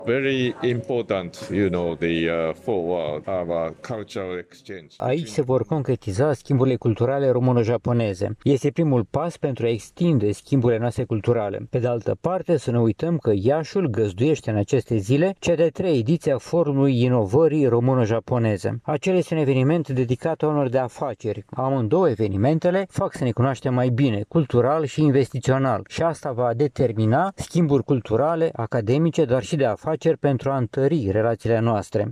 Very important, the forward our cultural exchange. Aici se vor concretiza schimburile culturale româno-japoneze. Este primul pas pentru a extinde schimburile noastre culturale. Pe de altă parte, să nu uităm că Iașul găzduiește în aceste zile cea de-a treia ediție a Forumului Inovării Româno-Japoneze. Acela este un eveniment dedicat oamenilor de afaceri. Amândouă evenimentele fac să ne cunoaștem mai bine, cultural și investițional, și asta va determina schimburi culturale, academice, dar și de afaceri pentru a întări relațiile noastre.